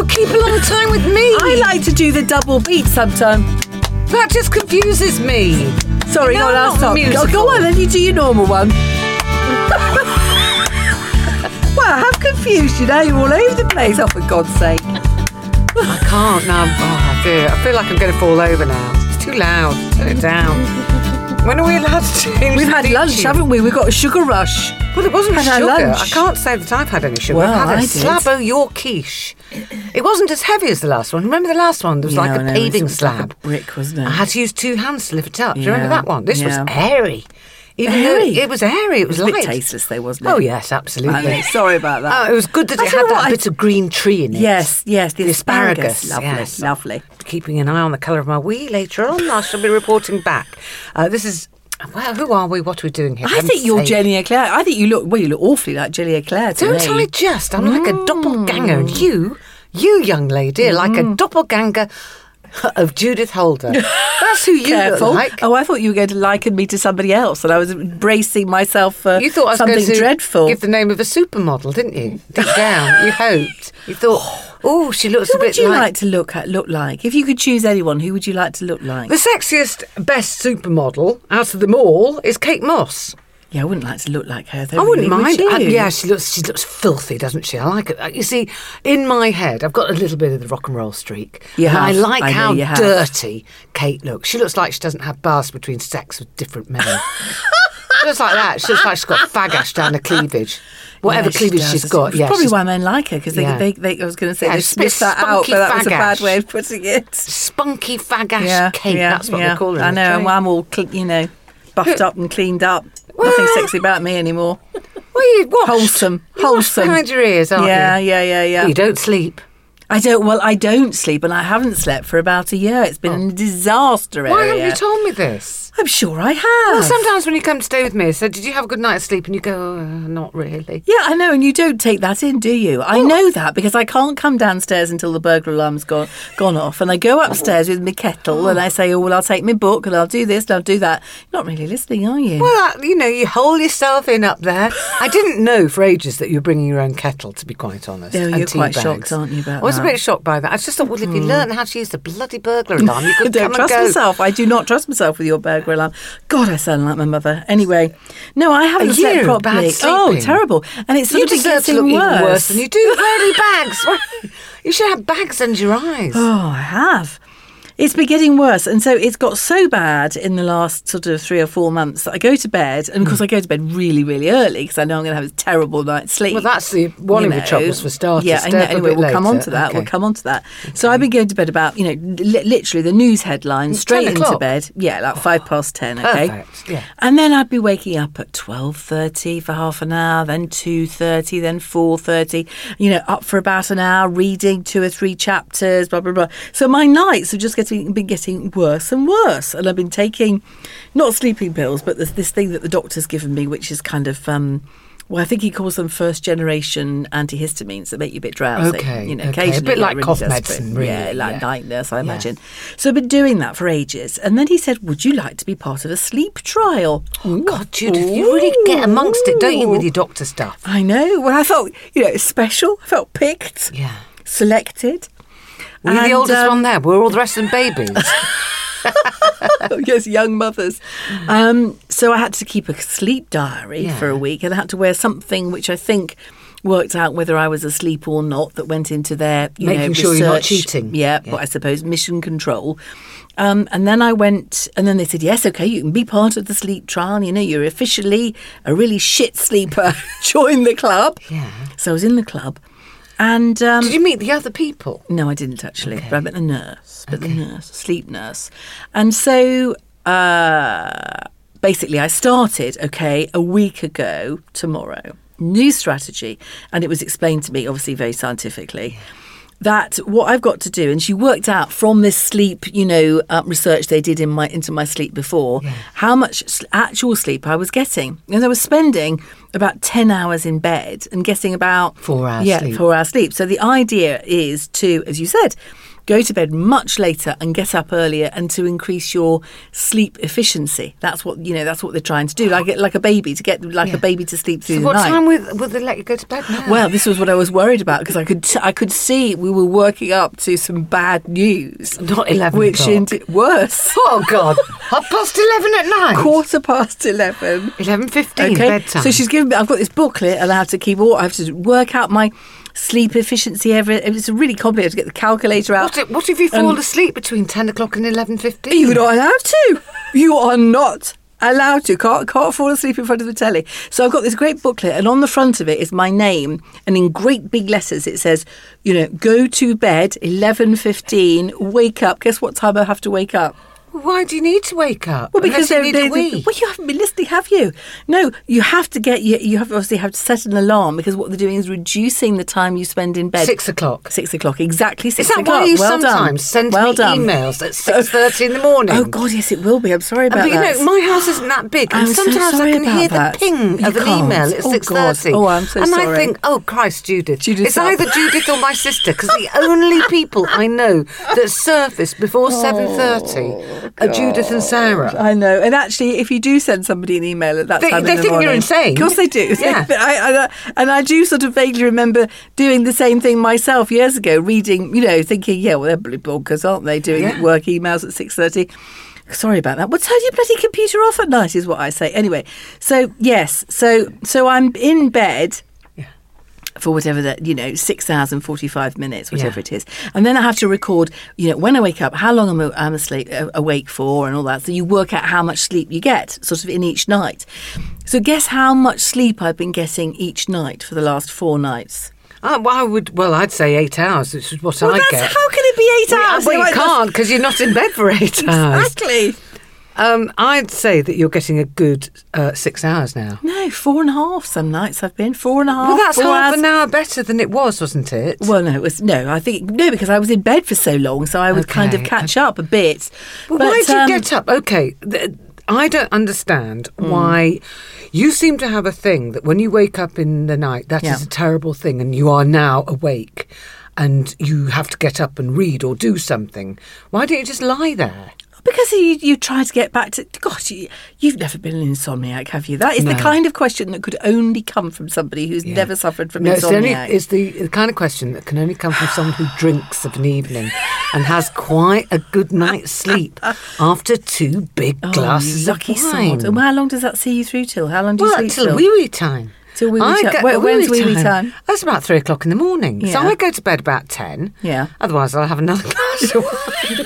you keep a long time with me? I like to do the double beat sometimes. That just confuses me. Sorry, No, not last not time. musical. Go on, then you do your normal one. Well, I have confused you now. You're all over the place. Oh, for God's sake. I can't now. Oh, dear. I feel like I'm going to fall over now. It's too loud. Turn it down. When are we allowed to change We've the had beat lunch, tune? haven't we? We've got a sugar rush. Well, it wasn't Had our sugar. lunch. I can't say that I've had any sugar. Well, I've had I a did. slab of your quiche. It wasn't as heavy as the last one. Remember the last one? There was like Yeah, I a know, paving it was like slab. a brick, wasn't it? I had to use 2 hands to lift it up. Do you remember Yeah, that one? This yeah. was airy. Even Airy? though it was airy, it was a light. bit tasteless, though, wasn't it? Oh, yes, absolutely. I know, sorry about that. Oh, it was good that I it tell had you what, that I- bit of green tree in it. Yes, the asparagus. Lovely, yes. lovely. Keeping an eye on the colour of my wee later on. I shall be reporting back. This is... Well, who are we? What are we doing here? I think you're Jenny Eclair. I think you look awfully like Jenny Eclair to Don't me. I just? I'm like a doppelganger. And you young lady, are like a doppelganger of Judith Holder. That's who you Careful. look like. Oh, I thought you were going to liken me to somebody else, and I was bracing myself for You thought I was something going to dreadful. give the name of a supermodel, didn't you? Deep down, you hoped. You thought, oh, she looks Who a bit would you like to look like? If you could choose anyone, who would you like to look like? The sexiest, best supermodel out of them all is Kate Moss. Yeah, I wouldn't like to look like her, though. I wouldn't really, mind. would you? Yeah, she looks filthy, doesn't she? I like it. You see, in my head, I've got a little bit of the rock and roll streak. You and I have. like I know how you have. dirty Kate looks. She looks like she doesn't have bars between sex with different men. She looks like that. She looks like she's got fagash down the cleavage. Whatever Yeah, she cleavage does. she's got. It's Yeah, probably she's why men like her, because Yeah. they I was going to say Yeah, they she's a bit sniffed that out, spunky but that was a bad fagash. way of putting it. spunky fagash Kate. That's what they call her. I in the know, trade. and I'm all, buffed up and cleaned up. Nothing sexy about me anymore. Well, you washed. Wholesome. You washed behind your ears, aren't Yeah, you? yeah. You don't sleep. I don't sleep, and I haven't slept for about a year. It's been a disaster area. Why haven't you told me this? I'm sure I have. Well, sometimes when you come to stay with me, I said, did you have a good night's sleep? And you go, not really. Yeah, I know, and you don't take that in, do you? I know that because I can't come downstairs until the burglar alarm's gone off, and I go upstairs with my kettle and I say, oh, well, I'll take my book and I'll do this and I'll do that. You're not really listening, are you? Well, you hole yourself in up there. I didn't know for ages that you were bringing your own kettle, to be quite honest. No, and you're tea quite bags. shocked, aren't you, about I was that? a bit shocked by that. I just thought, well, if you learned how to use the bloody burglar alarm, you I could don't come trust and go. myself. I do not trust myself with your burglar alarm. God, I sound like my mother. Anyway, no, I haven't A slept year of properly. bad sleeping. Oh, terrible! And it's You sort of deserve to getting look worse. even worse than you do. Where are your bags? You should have bags under your eyes. Oh, I have. It's been getting worse. And so it's got so bad in the last sort of 3 or 4 months that I go to bed. And of course, I go to bed really, really early because I know I'm going to have a terrible night's sleep. Well, that's one of your troubles for starters. Yeah, I know. Stay up a Anyway, bit we'll come later. on to that. Okay. We'll come on to that. So I've been going to bed about, literally the news headlines, straight 10 into o'clock? bed. Yeah, like 10:05, okay? Perfect, yeah. And then I'd be waking up at 12:30 for half an hour, then 2:30, then 4:30, up for about an hour, reading 2 or 3 chapters, blah, blah, blah. So my nights have just been getting worse and worse. And I've been taking, not sleeping pills, but there's this thing that the doctor's given me, which is kind of... well, I think he calls them first-generation antihistamines that make you a bit drowsy. Okay, okay. Occasionally A bit you get like really cough desperate. medicine, really, Yeah, like yeah. night nurse, I imagine. So I've been doing that for ages. And then he said, would you like to be part of a sleep trial? Oh, God, Judith, you really get amongst it, don't you, with your doctor stuff? I know. Well, I felt, special. I felt picked, Yeah. selected. Were you the And, oldest one there? Were all the rest of them babies? Yes, young mothers. So I had to keep a sleep diary Yeah. for a week, and I had to wear something which I think worked out whether I was asleep or not. That went into their, Making sure you're not research. cheating. Yeah, Yeah. but I suppose mission control. And then I went, and then they said, yes, okay, you can be part of the sleep trial. You're officially a really shit sleeper. Join the club. Yeah. So I was in the club. And Did you meet the other people? no, I didn't actually. Okay. But I met the nurse, a sleep nurse. And so basically I started, a week ago tomorrow, new strategy. And it was explained to me, obviously very scientifically, that what I've got to do, and she worked out from this sleep, research they did into my sleep before, how much actual sleep I was getting. And I was spending about 10 hours in bed and getting about 4 hours sleep. 4 hours sleep. So the idea is to, as you said, go to bed much later and get up earlier, and to increase your sleep efficiency. That's what they're trying to do. Like a baby, to get a baby to sleep through the What night. time will they let you go to bed now? Well, this was what I was worried about, because I could see we were working up to some bad news. Not 11 Which o'clock. worse. Oh, God. 11:30 at night. 11:15. 11:15, bedtime. So she's given me. I've got this booklet, and I have to work out my sleep efficiency. It's really complicated to get the calculator out. What if you fall asleep between 10 o'clock and 11:15? You're not allowed to. You are not allowed to. Can't fall asleep in front of the telly. So I've got this great booklet, and on the front of it is my name, and in great big letters it says, go to bed 11:15. Wake up. Guess what time I have to wake up? Why do you need to wake up? Well, because Unless you need a wee. Well, you haven't been listening, have you? No, you have to obviously have to set an alarm, because what they're doing is reducing the time you spend in bed. 6 o'clock. 6 o'clock, exactly 6 Is that o'clock. why you Well sometimes done. send well me done. emails at 6:30 in the morning? Oh, God, yes, it will be. I'm sorry about But that. my house isn't that big, and I'm so sometimes I sorry can about hear that. the ping You of an can't. email at Oh, 6:30. God. Oh, I'm so and sorry. I think, oh, Christ, Judith. Judith's It's up. either Judith or my sister, because the only people I know that surface before 7:30 are Judith and Sarah. I know. And actually, if you do send somebody an email at that They- time they in the think you're morning, insane. Of course they do. Yeah. I do sort of vaguely remember doing the same thing myself years ago, reading, thinking, yeah, well, they're bloody bonkers, aren't they, doing work emails at 6:30. Sorry about that. Well, turn your bloody computer off at night is what I say. Anyway, so, yes. So I'm in bed for whatever that, 6 hours and 45 minutes, whatever it is. And then I have to record, when I wake up, how long I'm awake for and all that. So you work out how much sleep you get sort of in each night. So guess how much sleep I've been getting each night for the last 4 nights. I'd say 8 hours, which is what I get. How can it be 8 hours? Well, you can't, because you're not in bed for 8 hours. Exactly. I'd say that you're getting a good 6 hours now. No, 4.5 some nights I've been. 4.5. Well, that's 4 half hours. an hour better than it was, wasn't it? Well, I think because I was in bed for so long, so I would kind of Okay. catch up a bit. Well, But, why do you get up? Okay, I don't understand why you seem to have a thing that when you wake up in the night, that is a terrible thing, and you are now awake and you have to get up and read or do something. Why don't you just lie there? Because you try to get back to... God, you've never been an insomniac, have you? That is the kind of question that could only come from somebody who's never suffered from insomnia. It's the kind of question that can only come from someone who drinks of an evening and has quite a good night's sleep after 2 big glasses lucky of wine. sod. And how long does that see you through till? How long do you sleep till till? wee-wee time. Till wee-wee time. When's wee-wee time? That's about 3 o'clock in the morning. So Yeah. I go to bed about 10. Yeah. Otherwise, I'll have another glass of wine.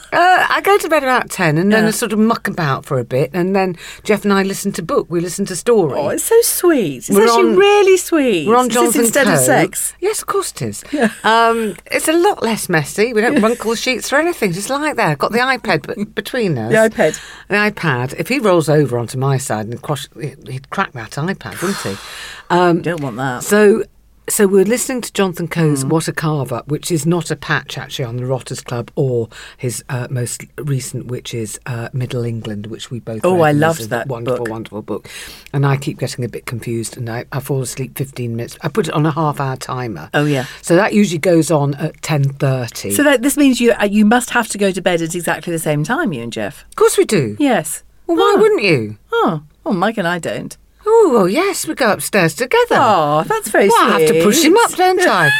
I go to bed about 10 and then I sort of muck about for a bit. And then Jeff and I listen to book. We listen to story. Oh, it's so sweet. It's We're actually on- really sweet. We're on Is this Jonathan instead Coe. of sex. Yes, of course it is. It's a lot less messy. We don't runkle sheets or anything. Just like that. I've got the iPad between us. The iPad. The iPad. If he rolls over onto my side and he'd crack that iPad, wouldn't he? Don't want that. So we're listening to Jonathan Coe's What a Carve Up, which is not a patch actually on the Rotters Club or his most recent, which is Middle England, which we both read. I And loved it's a that wonderful, book. wonderful book. And I keep getting a bit confused and I fall asleep 15 minutes. I put it on a half-hour timer. Oh, yeah. So that usually goes on at 10:30. So this means you must have to go to bed at exactly the same time, you and Jeff. Of course we do. Yes. Well, why wouldn't you? Oh, Mike and I don't. Oh, well, yes, we go upstairs together. Oh, that's very Well, sweet. I have to push him up, don't I?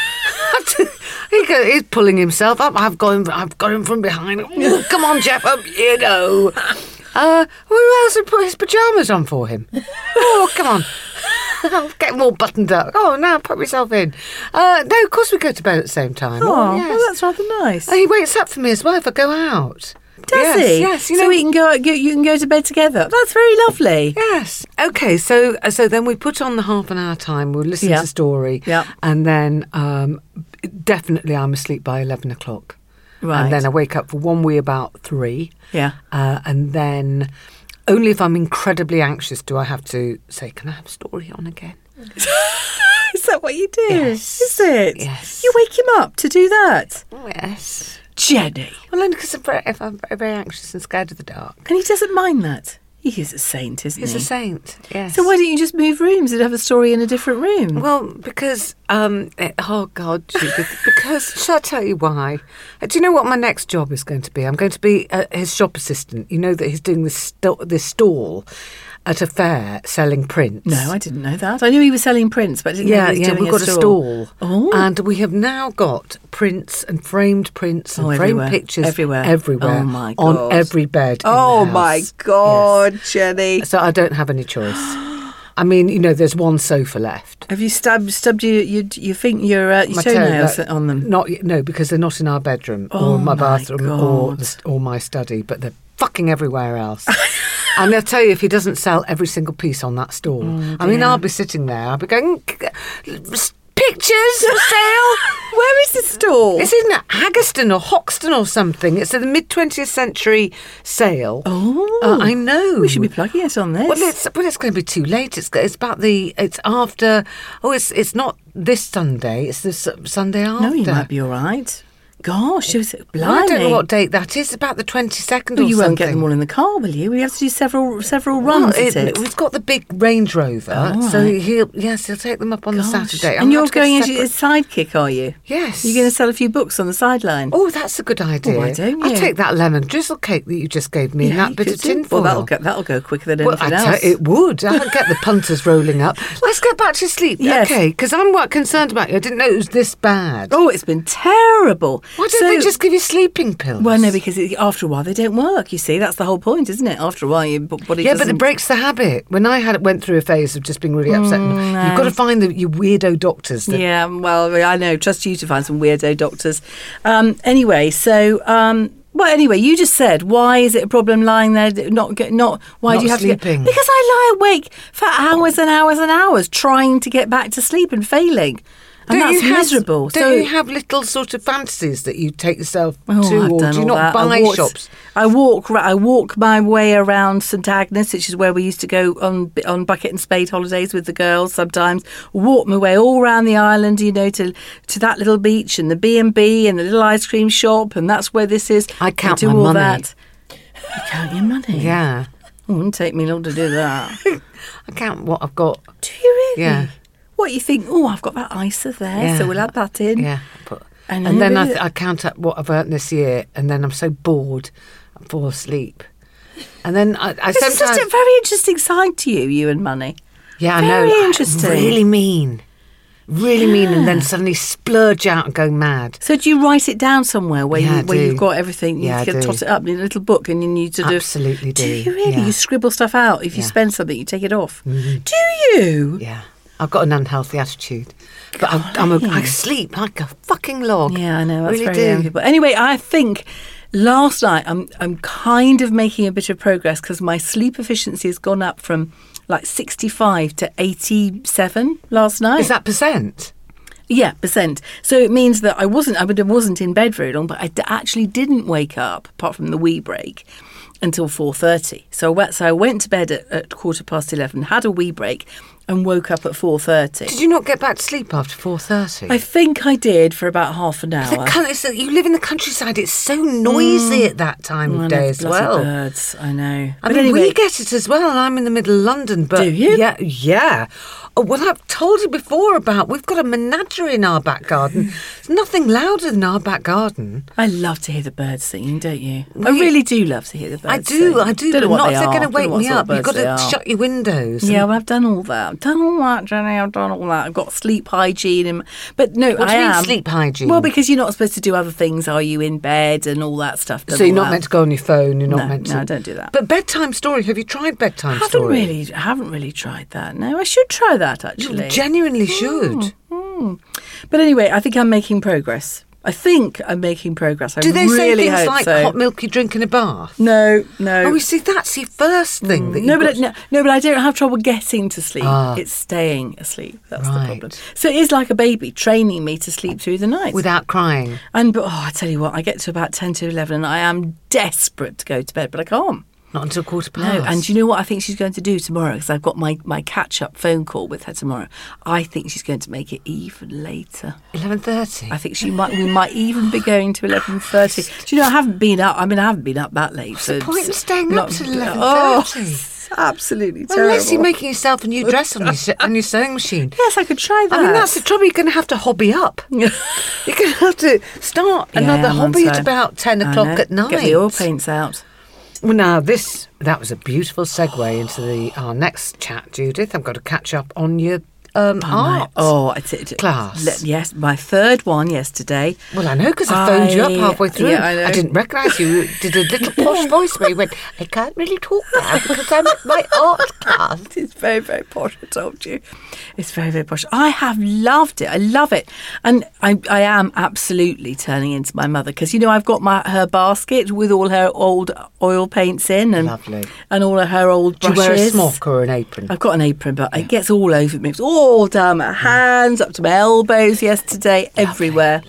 He's pulling himself up. I've got him from behind. Oh, come on, Jeff, up you go. Who else would put his pyjamas on for him? Oh, come on. Get them all buttoned up. Oh, now put myself in. No, of course we go to bed at the same time. Oh, yes. well, that's rather nice. He wakes up for me as well if I go out. Does yes, he? Yes. So we can go. You can go to bed together. That's very lovely. Yes. Okay. So then we put on the half an hour time. We'll listen to story. Yeah. And then definitely I'm asleep by 11 o'clock. Right. And then I wake up for one wee about 3. Yeah. And then only if I'm incredibly anxious do I have to say, can I have story on again? Is that what you do? Yes. Is it? Yes. You wake him up to do that? Oh, yes. Jenny. Well, only because I'm very anxious and scared of the dark. And he doesn't mind that. He's a saint, isn't He's he? a saint, yes. So why don't you just move rooms and have a story in a different room? Well, because, oh God, Judith, because, shall I tell you why? Do you know what my next job is going to be? I'm going to be his shop assistant. You know that he's doing this stall at a fair selling prints. No, I didn't know that. I knew he was selling prints, but I didn't know he was doing we've got a stall. Oh. And we have now got prints and framed prints and framed everywhere. pictures Everywhere. everywhere Oh, my God. on every bed. Oh, in the my house. God, Yes. Jenny. So I don't have any choice. I mean, there's one sofa left. Have you stubbed your your My toenails toe, on them? No, because they're not in our bedroom Oh, or my my bathroom God. or my study, but they're fucking everywhere else. And I'll tell you, if he doesn't sell every single piece on that stall, I mean, I'll be sitting there, I'll be going, pictures for sale. Where is the store? It's in Haggerston or Hoxton or something. It's a mid-20th century sale. Oh, I know. We should be plugging it on this. Well, it's going to be too late. It's after. Oh, it's not this Sunday. It's this Sunday after. No, you might be all right. Gosh, it was blimey. Well, I don't know what date that is. About the 22nd Well, or you something. won't get them all in the car, will you? We have to do several runs at it. We've got the big Range Rover, Oh, so right. he'll take them up on the Gosh. Saturday. And you're going into a sidekick, are you? Yes. You're going to sell a few books on the sideline. Oh, that's a good idea. why don't I'll you? take that lemon drizzle cake that you just gave me and Yeah, that you bit could of do. tin foil. Well, that'll go quicker than anything else. It would. I'll get the punters rolling up. Let's get back to sleep. Yes. Okay, because I'm quite concerned about you. I didn't know it was this bad. Oh, it's been terrible. Why don't they just give you sleeping pills? Well, no, because after a while they don't work. You see, that's the whole point, isn't it? After a while, your body Yeah, but doesn't... it breaks the habit. When I went through a phase of just being really upset, you've got to find your weirdo doctors. Yeah, well, I know. Trust you to find some weirdo doctors. Anyway, so... well, anyway, you just said, why is it a problem lying there? Why Not do you have sleeping. to get... Because I lie awake for hours and hours and hours trying to get back to sleep and failing. And that's miserable. Don't you have little sort of fantasies that you take yourself to, I've or done do you all not that. buy shops? I walk my way around St Agnes, which is where we used to go on bucket and spade holidays with the girls. Sometimes walk my way all around the island, to that little beach and the B&B and the little ice cream shop, and that's where this is. I count do my all money. that. You count your money. Yeah, It wouldn't take me long to do that. I count what I've got. Do you really? Yeah. What you think? Oh, I've got that ISA there, Yeah. so we'll add that in. Yeah, And and then really- I count up what I've earned this year, and then I'm so bored, I fall asleep. And then I It's sometimes, just a very interesting side to you and money. yeah, I very know, interesting. really mean, and then suddenly splurge out and go mad. So do you write it down somewhere where Yeah, I where do. you've got everything? You Yeah, I can do. tot it up in a little book, and you need to Absolutely do. Do you really? Yeah. You scribble stuff out. If you Yeah. spend something, you take it off. Do you? Yeah, I've got an unhealthy attitude, but I sleep like a fucking log. Yeah, I know. That's really very do. young people. Anyway, I think last night I'm kind of making a bit of progress because my sleep efficiency has gone up from like 65 to 87 last night. Is that percent? Yeah, percent. So it means that I wasn't in bed very long, but actually didn't wake up, apart from the wee break, until 4:30. So I went to bed at 11:15, had a wee break, and woke up at 4:30. Did you not get back to sleep after 4:30? I think I did for about half an hour. You live in the countryside. It's so noisy at that time I of know, day as bloody well. birds, I know. I mean, we get it as well, and I'm in the middle of London. But Do you? Yeah. Oh, well, I've told you before about we've got a menagerie in our back garden. There's nothing louder than our back garden. I love to hear the birds singing, don't you? I really do love to hear the birds I do, sing. but Don't know what not they if they're are. going to Don't know wake what me sort of up. You've birds got they to are. shut your windows. Yeah, well, I've done all that. I've done all that, Jenny. I've done all that. I've got sleep hygiene. But no, What do I you mean am. sleep hygiene? Well, because you're not supposed to do other things. Are you in bed and all that stuff? So you're not meant to go on your phone. You're not No, meant to. no, don't do that. But bedtime story. Have you tried bedtime story? I haven't really tried that. No, I should try that actually. You genuinely should. But anyway, I think I'm making progress. I Do they say really things hope like so. hot milk you drink in a bath? No. Oh, you see, that's your first thing. That No, you've but got no, but I don't have trouble getting to sleep. Ah. It's staying asleep. That's the Right. problem. So it is like a baby training me to sleep through the night. without crying. But I tell you what, I get to about 10 to 11 and I am desperate to go to bed, but I can't. Not until 15:15. No, and do you know what I think she's going to do tomorrow? Because I've got my catch-up phone call with her tomorrow. I think she's going to make it even later. 11:30. I think we might even be going to 11:30. Do you know, I haven't been up that late. What's the point in staying up till 11:30? Oh, absolutely terrible. Unless you're making yourself a new dress on your sewing machine. Yes, I could try that. I mean, that's the trouble. You're going to have to hobby up. You're going to have to start another hobby at about 10 o'clock at night. Get the oil paints out. Well, now, that was a beautiful segue into our next chat, Judith. I've got to catch up on your art class. Yes, my third one yesterday. Well, I know, because I phoned you up halfway through. Yeah, I know. I didn't recognise you. You did a little posh voice where you went, I can't really talk now because I'm at my art class. It's very, very posh, I told you. It's very, very posh. I have loved it. I love it. And I am absolutely turning into my mother because, you know, I've got her basket with all her old oil paints in. And, lovely. And all of her old brushes. Do you wear a smock or an apron? I've got an apron, but it gets all over me. It's all down my hands, up to my elbows yesterday, everywhere.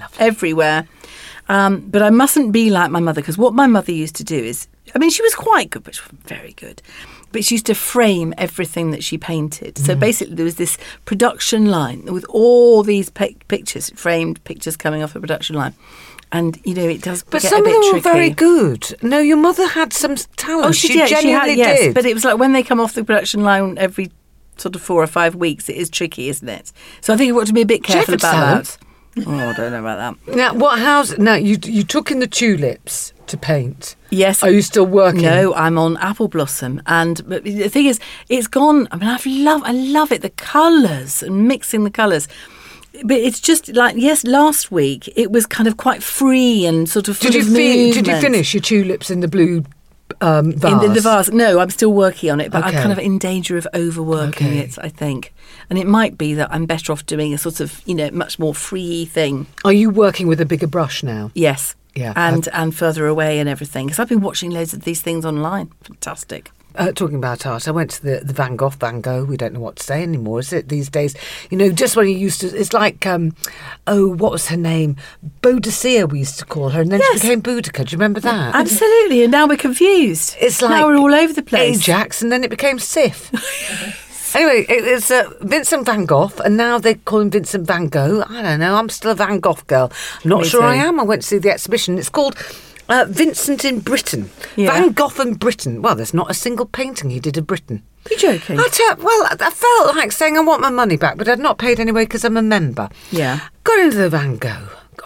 But I mustn't be like my mother, because what my mother used to do is, I mean, she was quite good, but she wasn't very good. But she used to frame everything that she painted. So basically there was this production line with all these pictures, framed pictures coming off a production line. And, you know, it does but get some a bit of them tricky. were very good. No, your mother had some talent. Oh, she did. Genuinely Yes, did. but it was like when they come off the production line every sort of 4 or 5 weeks, it is tricky, isn't it? So I think you've got to be a bit careful about that. Oh, I don't know about that. Now, you took in the tulips to paint. Yes. Are you still working? No, I'm on Apple Blossom. But the thing is, it's gone. I mean, I love it, the colours and mixing the colours. But it's just like, yes, last week it was kind of quite free and sort of full of movement. Did you finish your tulips in the blue vase? In the vase? No, I'm still working on it, but Okay. I'm kind of in danger of overworking Okay. it, I think. And it might be that I'm better off doing a sort of, you know, much more free thing. Are you working with a bigger brush now? Yes. Yeah. And further away and everything. Because I've been watching loads of these things online. Fantastic. Talking about art, I went to the Van Gogh. We don't know what to say anymore, is it, these days? You know, just when you used to, it's like, what was her name? Boudicca, we used to call her, and then Yes. she became Boudica. Do you remember that? Absolutely. And now we're confused. It's like now we're all over the place. Ajax, and then it became Sif. Anyway, it's Vincent van Gogh, and now they call him Vincent van Gogh. I don't know. I'm still a Van Gogh girl. I'm not Me sure too. I am. I went to see the exhibition. It's called Vincent in Britain. Yeah. Van Gogh in Britain. Well, there's not a single painting he did of Britain. You're joking. I felt like saying I want my money back, but I'd not paid anyway because I'm a member. Yeah. Got into the Van Gogh.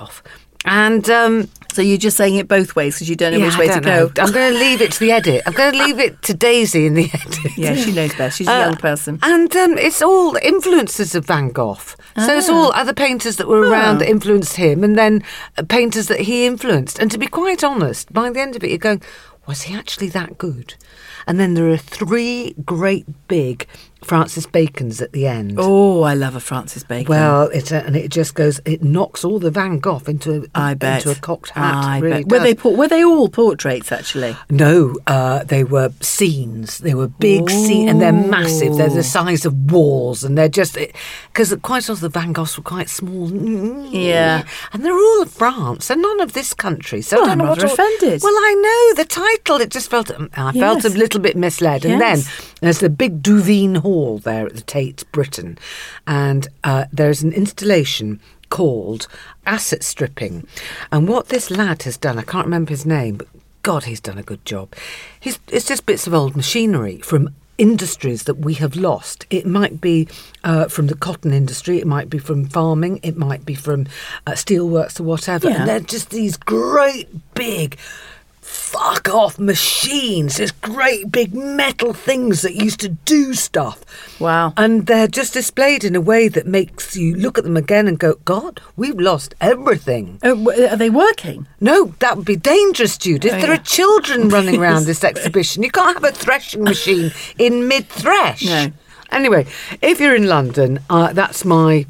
And So you're just saying it both ways because you don't know which way to go. I'm going to leave it to the edit. I'm going to leave it to Daisy in the edit. Yeah, she knows best. She's a young person. And it's all influences of Van Gogh. So it's all other painters that were around that influenced him, and then painters that he influenced. And to be quite honest, by the end of it, you're going, was he actually that good? And then there are 3 great big Francis Bacons at the end. Oh, I love a Francis Bacon. Well, it just goes. It knocks all the Van Gogh into a cocked hat. I really bet. does. Were they all portraits actually? No, they were scenes. They were big scenes, and they're massive. They're the size of walls, and they're just because quite often the Van Goghs were quite small. Yeah, and they're all of France, and none of this country. So Well, I don't know I'm what. rather offended. Well, I know the title. It just felt. I felt a Yes. little bit misled, and then Yes. there's the big Duveen Hall there at the Tate, Britain, and there's an installation called Asset Stripping, and what this lad has done, I can't remember his name, but God, he's done a good job. It's just bits of old machinery from industries that we have lost. It might be from the cotton industry, it might be from farming, it might be from steelworks or whatever. Yeah. And they're just these great big fuck off machines, these great big metal things that used to do stuff. Wow. And they're just displayed in a way that makes you look at them again and go, God, we've lost everything. Are they working? No, that would be dangerous, Judith. Oh, there yeah. are children running around this exhibition. You can't have a threshing machine in mid-thresh. No. Anyway, if you're in London, that's my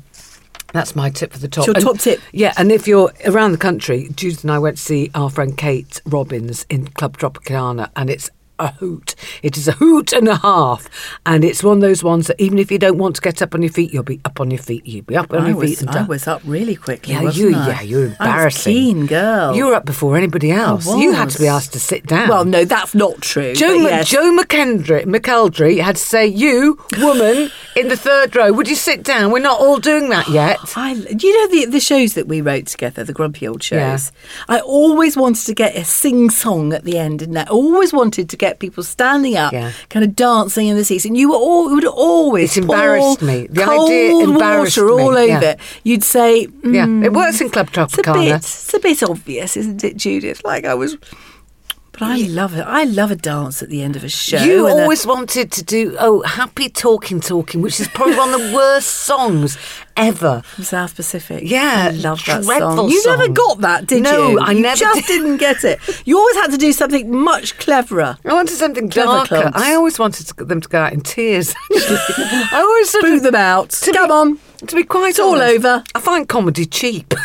tip for the top. It's your top tip. Yeah, and if you're around the country, Judith and I went to see our friend Kate Robbins in Club Tropicana, and it's a hoot. It is a hoot and a half. And it's one of those ones that even if you don't want to get up on your feet, you'll be up on your feet. You'll be up on your feet. I was up really quickly, Yeah, wasn't I? you're embarrassing. I was a keen girl. You were up before anybody else. I You had was. to be asked to sit down. Well, no, that's not true. Joe, but yes. Joe McElderry had to say, you, woman, in the third row, would you sit down? We're not all doing that yet. Do you know the shows that we wrote together, the Grumpy Old shows? Yeah. I always wanted to get a sing-song at the end, and I always wanted to get people standing up, Yeah. kind of dancing in the seats, and you would always It embarrassed me. The cold idea embarrassed water all me, over yeah. it. You'd say, Yeah, it works in Club it's a Tropicana. bit obvious, isn't it, Judith? Like I was... But I love it. I love a dance at the end of a show. You and always wanted to do, Happy Talking, which is probably one of the worst songs ever. from South Pacific. Yeah, I love that dreadful song. You never song. got that, did No, you? I You never just did. didn't get it. You always had to do something much cleverer. I wanted something Clever darker. clubs. I always wanted them to go out in tears. I always sort Boot of, them out. Come on. to be quite It's all honest, over. I find comedy cheap.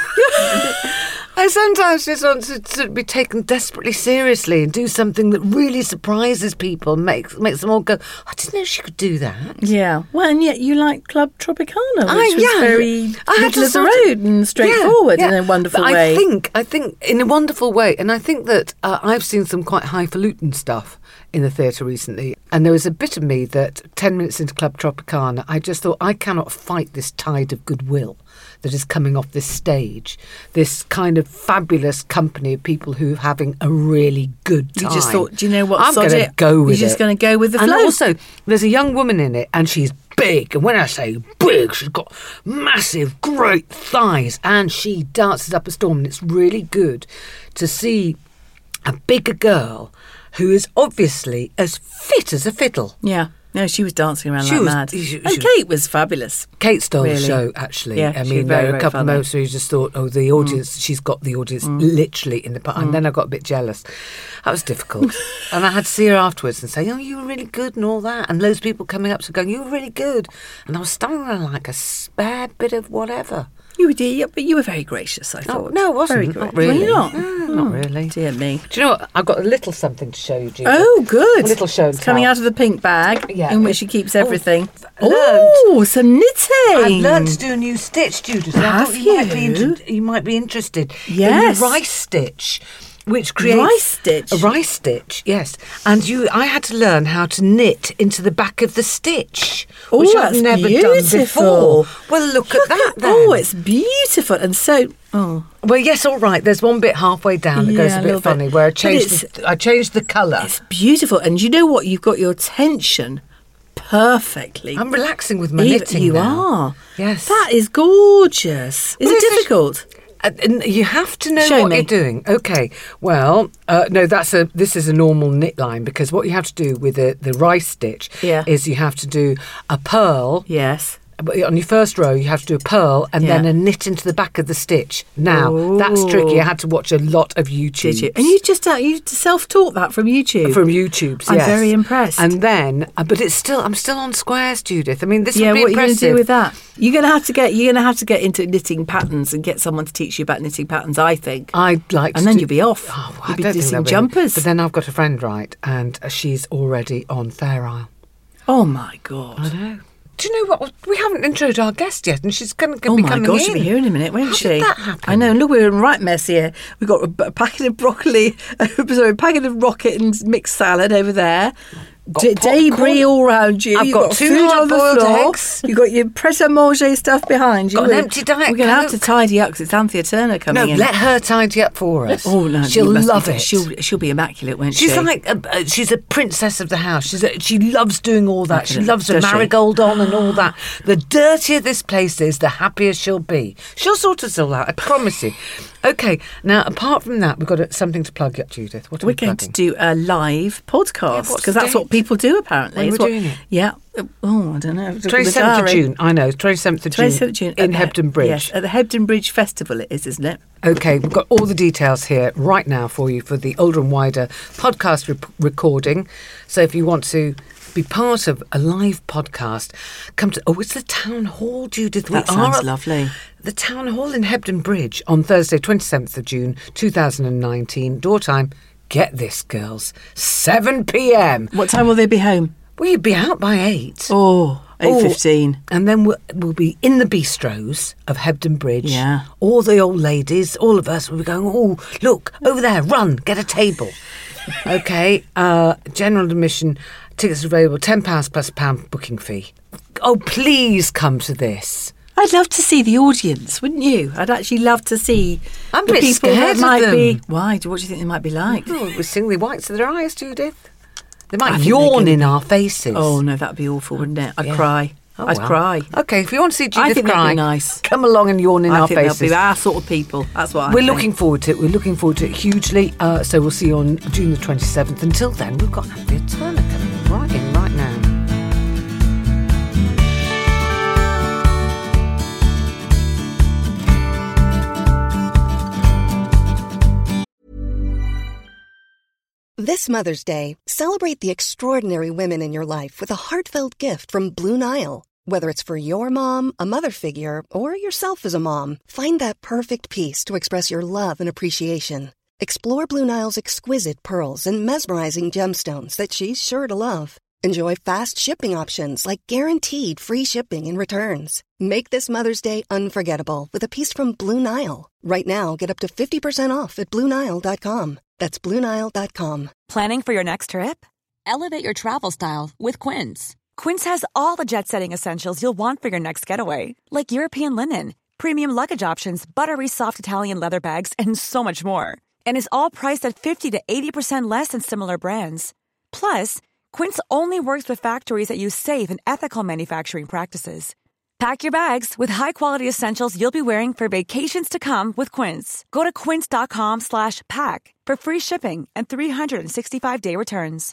I sometimes just want to be taken desperately seriously and do something that really surprises people, makes them all go, I didn't know she could do that. Yeah. Well, and yet you like Club Tropicana, which I- was yeah. very I had middle to of the sort of- road and straightforward in a wonderful But way. I think in a wonderful way. And I think that I've seen some quite highfalutin stuff in the theatre recently. And there was a bit of me that 10 minutes into Club Tropicana, I just thought, I cannot fight this tide of goodwill that is coming off this stage. This kind of fabulous company of people who are having a really good time. You just thought, do you know what? I'm sod going it. to go with it. You're just going to go with the And flow. also, there's a young woman in it, and she's big. And when I say big, she's got massive, great thighs, and she dances up a storm. And it's really good to see a bigger girl who is obviously as fit as a fiddle. Yeah. No, she was dancing around She like was- mad. she- And she- Kate was fabulous. Kate stole the Really? show, actually. Yeah, I she was mean, very, there were a very couple of funny. moments where you just thought, the audience, she's got the audience literally in the part. And then I got a bit jealous. That was difficult. And I had to see her afterwards and say, you were really good and all that. And loads of people coming up to going, you were really good. And I was standing there like a spare bit of whatever. You did, but you were very gracious, I thought. no, it wasn't. Very Not gracious. really. Were you not? No, not really. Dear me. Do you know what? I've got a little something to show you, Judy. Oh, good. A little show and It's coming tell. out of the pink bag Yeah. in which she keeps everything. learned. Oh, some knitting. I've learned to do a new stitch, Judith. I Have thought might be you? you might be interested Yes. in the rice stitch, which creates Rice stitch? A rice stitch, yes. And I had to learn how to knit into the back of the stitch, Oh, which I've that's never beautiful. done before. Well, look at that then. Oh, it's beautiful. And so, Well, yes, all right. There's one bit halfway down that goes Yeah, a a bit little bit. funny where I But changed the colour. it's beautiful. And you know what? You've got your tension perfectly. I'm relaxing with my Even- knitting You now. are. Yes. That is gorgeous. Is Well, it it's a- difficult? And you have to know Show what me. you're doing. Okay. Well, no, this is a normal knit line, because what you have to do with the rice stitch Yeah. is you have to do a purl. Yes. But on your first row, you have to do a purl and Yeah. then a knit into the back of the stitch. Now, that's tricky. I had to watch a lot of YouTube. Did you? And you just you self-taught that from YouTube? From YouTube's, I'm yes. very impressed. And then, but I'm still on squares, Judith. I mean, this Yeah, would be what are you going to impressive. do with that? You're going to have to get into knitting patterns and get someone to teach you about knitting patterns, I think. I'd like to And then do- you'll be off. Oh, well, You'll I be don't think knitting that will. jumpers. But then I've got a friend, right, and she's already on Fair Isle. Oh my God. I know. Do you know what? We haven't introed our guest yet, and she's going to Oh be my coming gosh, in. she'll be here in a minute, won't How she? did that happen? I know. Look, we're in right mess here. We've got a packet of broccoli, sorry, a packet of rocket and mixed salad over there. Debris popcorn. all round you. I've You've got 2 food on the hard-boiled floor. eggs. You've got your pret a manger stuff behind you. Got an We're- empty Diet We're going to have to Coke. tidy up because it's Anthea Turner coming No, in. let her tidy up for us. Oh no, she'll you must love be- it. She'll be immaculate, won't she? She's like she's a princess of the house. She loves doing all that. She loves a Does she? marigold on and all that. The dirtier this place is, the happier she'll be. She'll sort us all out, I promise you. Okay, now apart from that, we've got something to plug up, Judith. What are We're we going plugging? to do a live podcast what's because the that's what date? people do apparently. When It's we're what- doing it? Yeah. Oh, I don't know. 27th of June. I know, 27th of 27th of June in at Hebden Bridge. Yes, at the Hebden Bridge Festival it is, isn't it? Okay, we've got all the details here right now for you for the Older and Wider podcast recording. So if you want to be part of a live podcast, come to... Oh, it's the Town Hall, Judith. That sounds lovely. The Town Hall in Hebden Bridge on Thursday, 27th of June, 2019. Door time get this, girls, 7 p.m. What time will they be home? We'll be out by 8. Oh, 8:15. And then we'll be in the bistros of Hebden Bridge. Yeah. All the old ladies, all of us will be going, oh, look, over there, run, get a table. Okay, general admission, tickets available, £10 plus £1 booking fee. Oh, please come to this. I'd love to see the audience, wouldn't you? I'd actually love to see I'm a the bit people scared that of might them. be. Why? What do you think they might be like? Oh, we're seeing the whites of their eyes, Judith. They I might think yawn they're in our faces. Oh no, that'd be awful, wouldn't it? I'd Yeah. cry. Oh, I'd well. cry. Okay, if you want to see I Judith think that'd cry, be nice. come along and yawn in I our think faces. they'll be our sort of people. That's what I We're think. looking forward to it. We're looking forward to it hugely. So we'll see you on June the 27th. Until then, we've got Anthea Turner coming right in right now. This Mother's Day, celebrate the extraordinary women in your life with a heartfelt gift from Blue Nile. Whether it's for your mom, a mother figure, or yourself as a mom, find that perfect piece to express your love and appreciation. Explore Blue Nile's exquisite pearls and mesmerizing gemstones that she's sure to love. Enjoy fast shipping options like guaranteed free shipping and returns. Make this Mother's Day unforgettable with a piece from Blue Nile. Right now, get up to 50% off at BlueNile.com. That's BlueNile.com. Planning for your next trip? Elevate your travel style with Quince. Quince has all the jet-setting essentials you'll want for your next getaway, like European linen, premium luggage options, buttery soft Italian leather bags, and so much more. And is all priced at 50 to 80% less than similar brands. Plus, Quince only works with factories that use safe and ethical manufacturing practices. Pack your bags with high-quality essentials you'll be wearing for vacations to come with Quince. Go to quince.com/pack for free shipping and 365-day returns.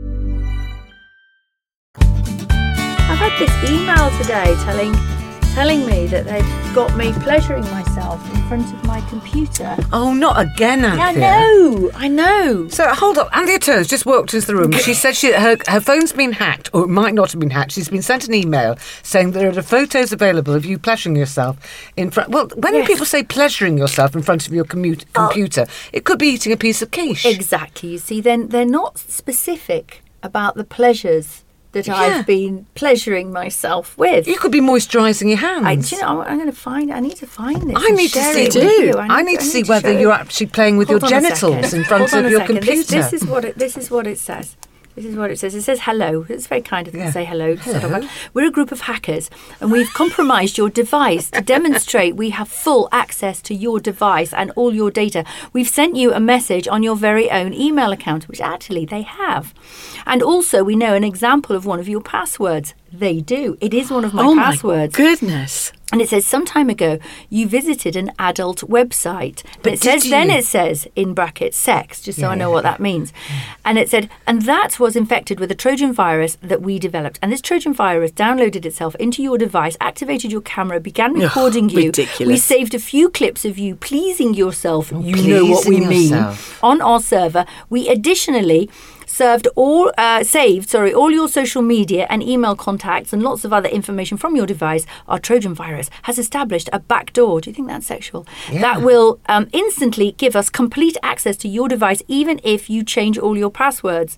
I've had this email today telling me that they've got me pleasuring myself in front of my computer. Oh, not again, Anthea. I know. So hold up, Anthea Turner's just walked into the room. She said her phone's been hacked, or it might not have been hacked. She's been sent an email saying there are photos available of you pleasuring yourself in front. Well, when people say pleasuring yourself in front of your computer, it could be eating a piece of quiche. Exactly. You see, then they're not specific about the pleasures that I've been pleasuring myself with. You could be moisturising your hands. I'm going to find. I need to find this. I need to see. I need to see whether you're actually playing with your genitals in front of your computer. This is what it says. This is what it says. It says hello. It's very kind of them to say hello. Hello. We're a group of hackers and we've compromised your device to demonstrate we have full access to your device and all your data. We've sent you a message on your very own email account, which actually they have. And also we know an example of one of your passwords. They do. It is one of my passwords. Oh my goodness. And it says, some time ago, you visited an adult website. But then it says, in brackets, sex, just so I know what that means. And it said, and that was infected with a Trojan virus that we developed. And this Trojan virus downloaded itself into your device, activated your camera, began recording you. Ridiculous. We saved a few clips of you pleasing yourself. You know what we mean. On our server. We additionally saved all your social media and email contacts and lots of other information from your device. Our Trojan virus has established a backdoor. Do you think that's sexual? Yeah. That will instantly give us complete access to your device, even if you change all your passwords.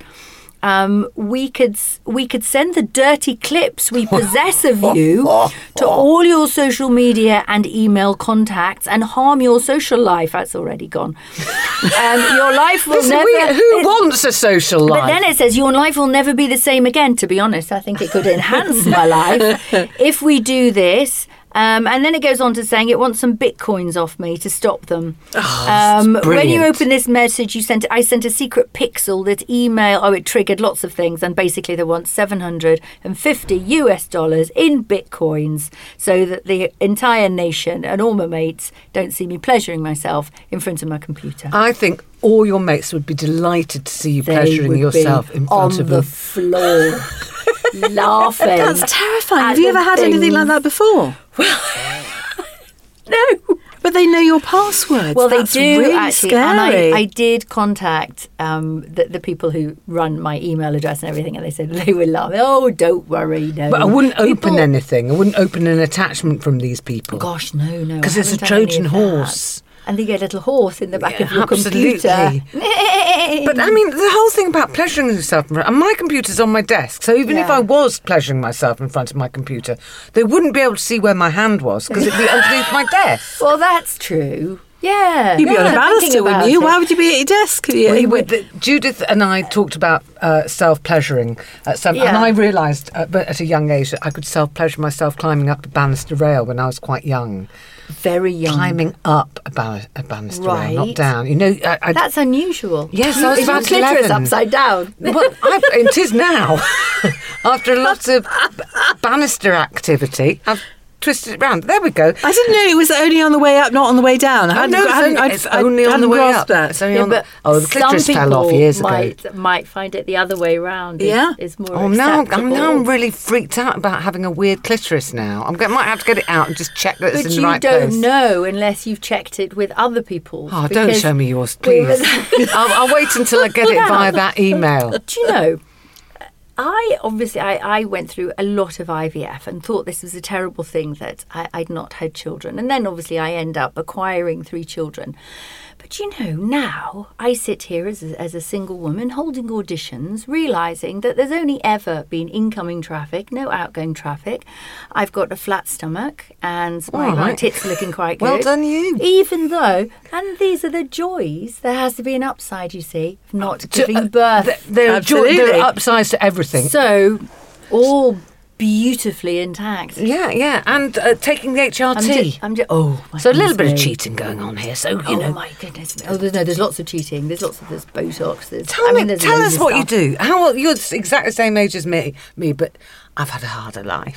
We could send the dirty clips we possess of you to all your social media and email contacts and harm your social life. That's already gone. Your life will Who wants a social life? But then it says your life will never be the same again. To be honest, I think it could enhance my life if we do this. And then it goes on to saying it wants some bitcoins off me to stop them. When you open this message, I sent a secret pixel that it triggered lots of things, and basically they want $750 in bitcoins so that the entire nation and all my mates don't see me pleasuring myself in front of my computer. I think all your mates would be delighted to see you pleasuring yourself in front of the floor. Laughing. That's terrifying. Have you ever had anything like that before? No. But they know your passwords. Well, That's they do really actually. scary. And I did contact the people who run my email address and everything, and they said they were laughing. Oh, don't worry, no. But I wouldn't open anything. I wouldn't open an attachment from these people. Gosh, no. Because it's a Trojan horse. And they get a little horse in the back of your absolutely. computer. in. But I mean, the whole thing about pleasuring yourself, and my computer's on my desk, so even if Yeah. I was pleasuring myself in front of my computer, they wouldn't be able to see where my hand was because it'd be underneath my desk. Well, that's true. Yeah. You'd be on a thinking banister, wouldn't about you? it. Why would you be at your desk? Judith and I talked about self-pleasuring, and Yeah. I realised at a young age that I could self-pleasure myself climbing up a banister rail when I was quite young. Very young. Climbing up a banister rail, not Right. down. You know, That's unusual. Yes, I was Is your about clitoris 11. upside down? Well, it is now. After a lot of banister activity, I've twisted it round. There we go. I didn't know it was only on the way up, not on the way down. I No, it's only on the way up. It's only on the- but the clitoris some fell off people years ago. might find it the other way round. Yeah. Is more Oh, now acceptable. I'm really freaked out about having a weird clitoris now. Might have to get it out and just check that it's But in you the right don't place. know unless you've checked it with other people. Oh, don't because- show me yours, please. I'll wait until I get it via that email. Do you know? I went through a lot of IVF and thought this was a terrible thing that I'd not had children. And then obviously I end up acquiring 3 children. But you know, now I sit here as a single woman holding auditions, realising that there's only ever been incoming traffic, no outgoing traffic. I've got a flat stomach and my All right. tits are looking quite good. Well done you. Even though, and these are the joys, there has to be an upside, you see, of not giving birth. There are Absolutely. upsides to everything. So, all beautifully intact. Yeah, and taking the HRT. Oh, my So a little goodness bit of me. cheating going on here. So, you Oh know. my goodness me! Oh, there's lots of cheating. There's Botox. There's Tell there's loads us of what you stuff. do. You're exactly the same age as me, but I've had a harder life.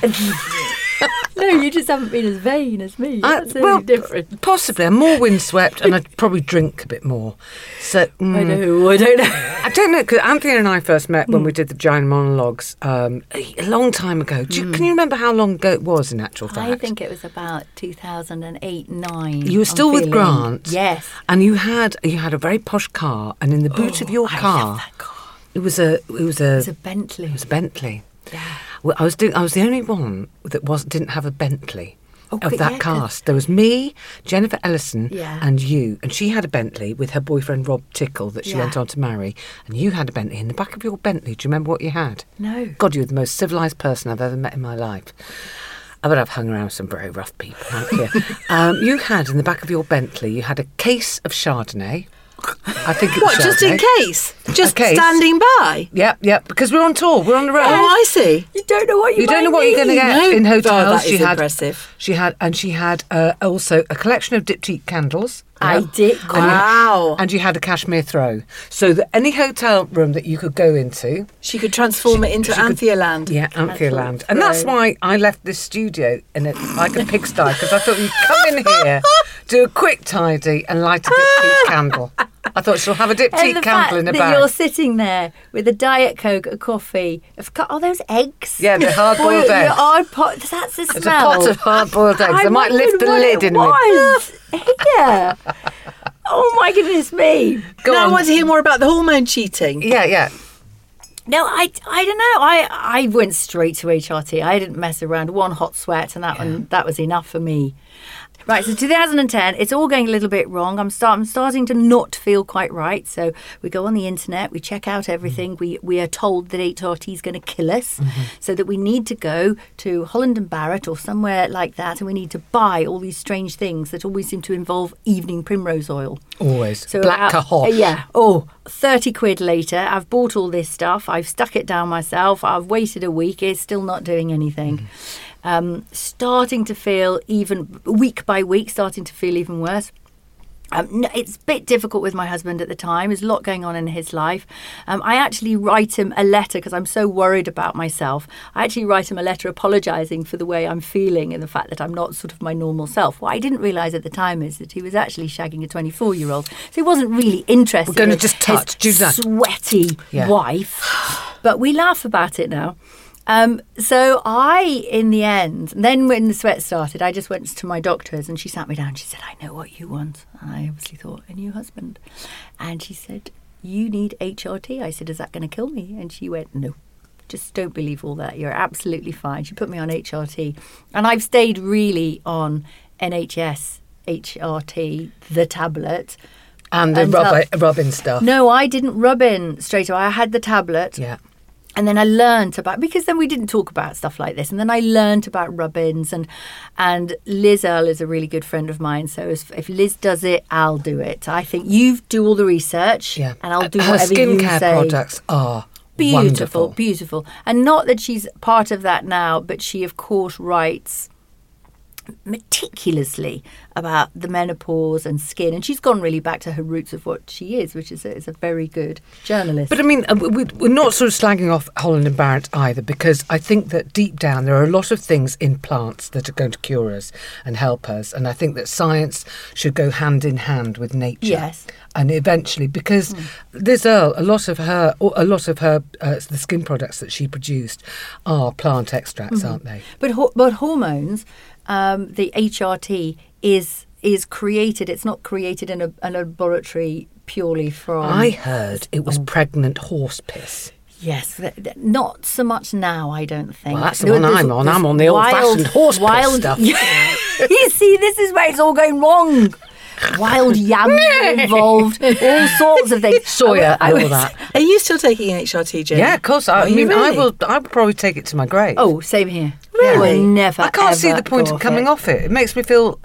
No, you just haven't been as vain as me. That's really different. Possibly. I'm more windswept and I'd probably drink a bit more. So I don't know. I don't know, because Anthony and I first met when we did the Giant Monologues a long time ago. Can you remember how long ago it was in actual fact? I think it was about 2008, 9. You were still with Grant. Yes. And you had a very posh car, and in the boot of your I car, love that car. it was a It was a Bentley. It was a Bentley. Yeah. Well, I was the only one that didn't have a Bentley of good, that yeah, 'cause- cast. There was me, Jennifer Ellison, Yeah. and you. And she had a Bentley with her boyfriend Rob Tickle that she Yeah. went on to marry. And you had a Bentley. In the back of your Bentley, do you remember what you had? No. God, you were the most civilised person I've ever met in my life. I bet I've hung around with some very rough people, haven't you? You had in the back of your Bentley, you had a case of Chardonnay. I think it was What, just in Chardonnay. case? Just case. standing by? Yep, because we're on tour, we're on the road. Oh, I see. You don't know what You don't know what you're going to get No. in hotels. Oh, that is She had impressive. She had also a collection of diptyque candles. I did. Wow. And you had a cashmere throw, so that any hotel room that you could go into, She could transform it into Anthea Land. yeah, Anthea Land. And that's why I left this studio like a pigsty, because I thought you'd come in here, do a quick tidy, and light a diptyque candle. I thought she'll have a And diptyque the candle fact in a that bag. you're sitting there with a Diet Coke, a coffee. Are those eggs? Yeah, they're hard-boiled Boiled- eggs. Hard pot. That's the It's a smell. pot of hard-boiled eggs. I might lift the wondered lid in what with. it was here. Oh my goodness me! Go Now I on. want to hear more about the hormone cheating. Yeah. No, I don't know. I went straight to HRT. I didn't mess around. One hot sweat, and that was enough for me. Right, so 2010, it's all going a little bit wrong. I'm starting to not feel quite right. So we go on the internet, we check out everything. We are told that HRT is going to kill us, so that we need to go to Holland and Barrett or somewhere like that, and we need to buy all these strange things that always seem to involve evening primrose oil. Always. So Black Cahoff. Yeah. Oh, 30 quid later, I've bought all this stuff. I've stuck it down myself. I've waited a week. It's still not doing anything. Starting to feel even week by week, starting to feel even worse. No, it's a bit difficult with my husband at the time. There's a lot going on in his life. I actually write him a letter because I'm so worried about myself. I actually write him a letter apologising for the way I'm feeling and the fact that I'm not sort of my normal self. What I didn't realise at the time is that he was actually shagging a 24-year-old. So he wasn't really interested We're gonna in just touch, do his that. sweaty Yeah. wife. But we laugh about it now. So I, in the end, then when the sweat started, I just went to my doctors and she sat me down. She said, I know what you want. And I obviously thought, a new husband. And she said, you need HRT. I said, is that going to kill me? And she went, no, just don't believe all that. You're absolutely fine. She put me on HRT. And I've stayed really on NHS HRT, the tablet, And the rubbing stuff. No, I didn't rub in straight away. I had the tablet. Yeah. And then I learnt about, because then we didn't talk about stuff like this. And then I learnt about rub-ins, and Liz Earle is a really good friend of mine. So if Liz does it, I'll do it. I think you do all the research, and I'll do whatever you say. Her skincare products are beautiful, wonderful. beautiful. And not that she's part of that now, but she, of course, writes meticulously about the menopause and skin, and she's gone really back to her roots of what she is, which is a very good journalist. But I mean, we're not sort of slagging off Holland and Barrett either, because I think that deep down there are a lot of things in plants that are going to cure us and help us, and I think that science should go hand in hand with nature. Yes. And eventually, because Liz Earle, a lot of her the skin products that she produced are plant extracts, aren't they? But hormones, the HRT is created. It's not created in a laboratory purely from. I heard it was pregnant horse piss. Yes, not so much now, I don't think. Well, that's the one I'm on. I'm on the old-fashioned horse piss stuff. You see, this is where it's all going wrong. Wild yams are involved, all sorts of things. Soya and all that. Are you still taking HRT, Jane? Yeah, of course. I mean, really? I will probably take it to my grave. Oh, same here. Really? I will never. I can't see ever the point go of coming off it. It makes me feel.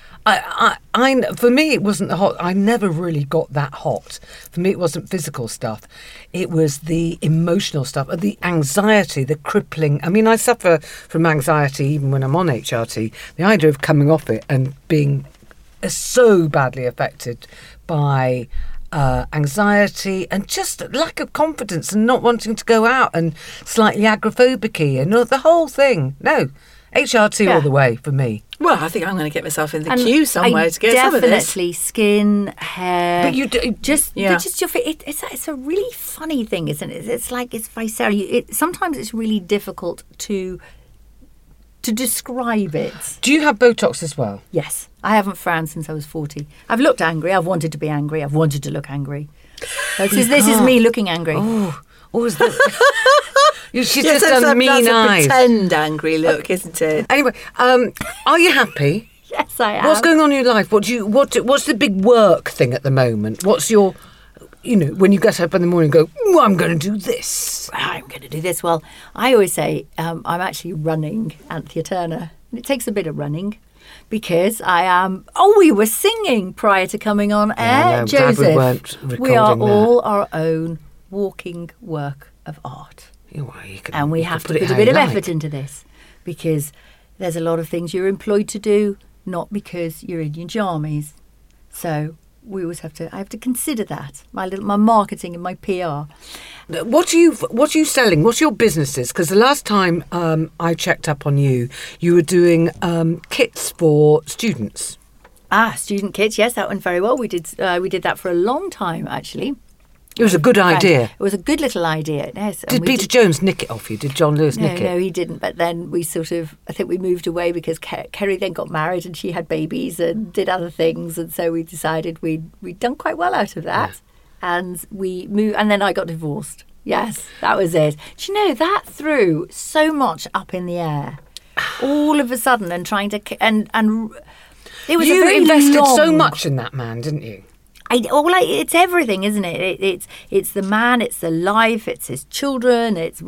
For me, it wasn't the hot. I never really got that hot. For me, it wasn't physical stuff. It was the emotional stuff, the anxiety, the crippling. I mean, I suffer from anxiety even when I'm on HRT. The idea of coming off it and being so badly affected by anxiety and just lack of confidence and not wanting to go out and slightly agoraphobic-y and the whole thing. No, HRT all the way for me. Well, I think I'm going to get myself in the queue somewhere to get some of this. Definitely skin, hair. But you do, just your face. It's a really funny thing, isn't it? It's like it's visceral. Sometimes it's really difficult to describe it. Do you have Botox as well? Yes. I haven't frowned since I was 40. I've looked angry. I've wanted to be angry. I've wanted to look angry. This is me looking angry. Oh, is that? She's just done mean that's eyes. a pretend angry look, isn't it? Anyway, are you happy? Yes, I am. What's going on in your life? What's the big work thing at the moment? What's your, when you get up in the morning and go, I'm going to do this. I'm going to do this. Well, I always say I'm actually running Anthea Turner. And it takes a bit of running because I am. Oh, we were singing prior to coming on air, Joseph. Glad we weren't recording we are that. all our own walking work of art. And we have to put a bit of effort into this because there's a lot of things you're employed to do, not because you're in your jammies. So we always I have to consider that, my marketing and my PR. What are you selling? What's your businesses? Because the last time I checked up on you, you were doing kits for students. Student kits. Yes, that went very well. We did that for a long time, actually. It was a good idea. It was a good little idea, yes. Did Peter Jones nick it off you? Did John Lewis nick it? No, he didn't. But then I think we moved away because Kerry then got married and she had babies and did other things. And so we decided we'd done quite well out of that. Yeah. And we moved, and then I got divorced. Yes, that was it. Do you know, that threw so much up in the air all of a sudden and trying to, and it was you a very invested long, so much in that man, didn't you? It's everything, isn't it? It's the man, it's the life, it's his children. It's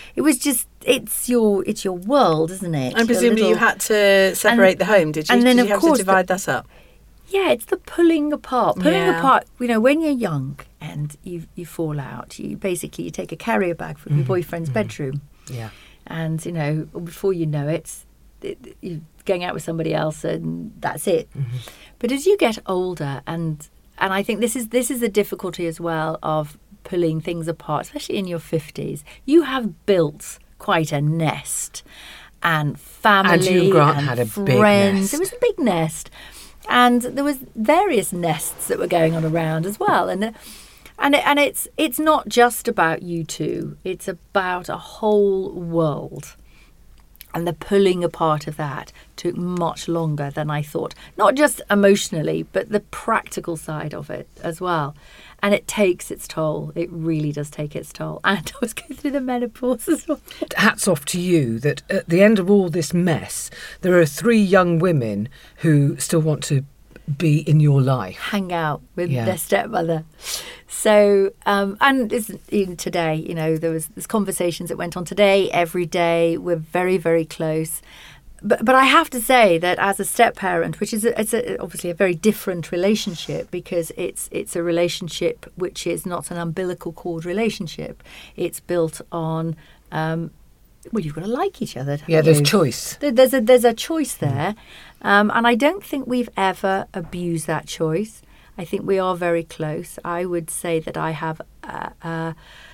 your world, isn't it? And presumably you had to separate the home, did you? And then did you of have course to divide that up? Yeah, it's the pulling apart. When you're young and you fall out, you take a carrier bag from your boyfriend's bedroom. Yeah. And before you know it, you're going out with somebody else, and that's it. Mm-hmm. But as you get older and I think this is the difficulty as well of pulling things apart, especially in your 50s. You have built quite a nest and family and Hugh Grant and had a friends. big nest. It was a big nest. And there was various nests that were going on around as well. And it's not just about you two. It's about a whole world. And the pulling apart of that took much longer than I thought. Not just emotionally, but the practical side of it as well. And it takes its toll. It really does take its toll. And I was going through the menopause as well. Hats off to you that at the end of all this mess, there are 3 young women who still want to be in your life. hang out with Yeah. their stepmother. So, and even today, you know, there's conversations that went on today, every day. We're very, very close. But I have to say that as a step parent, which is obviously a very different relationship, because it's a relationship which is not an umbilical cord relationship. It's built on well, you've got to like each other. Yeah, there's choice. There's a choice there, and I don't think we've ever abused that choice. I think we are very close. I would say that I have a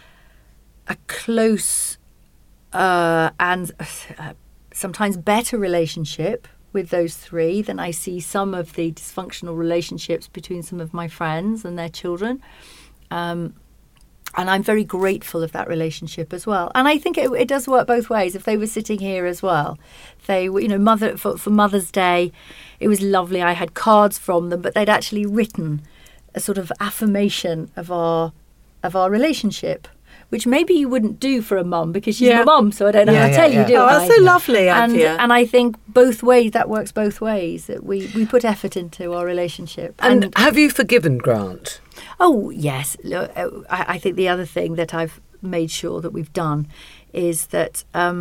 close and sometimes better relationship with those three than I see some of the dysfunctional relationships between some of my friends and their children. And I'm very grateful of that relationship as well. And I think it does work both ways. If they were sitting here as well, they were, you know, for Mother's Day, it was lovely. I had cards from them, but they'd actually written a sort of affirmation of our relationship, which maybe you wouldn't do for a mum because she's Yeah. my mum, so I don't know how to tell you, do Oh, I? that's so lovely, Anthea. And I think both ways, that works both ways, that we put effort into our relationship. And have you forgiven Grant? Oh, yes. Look, I think the other thing that I've made sure that we've done is that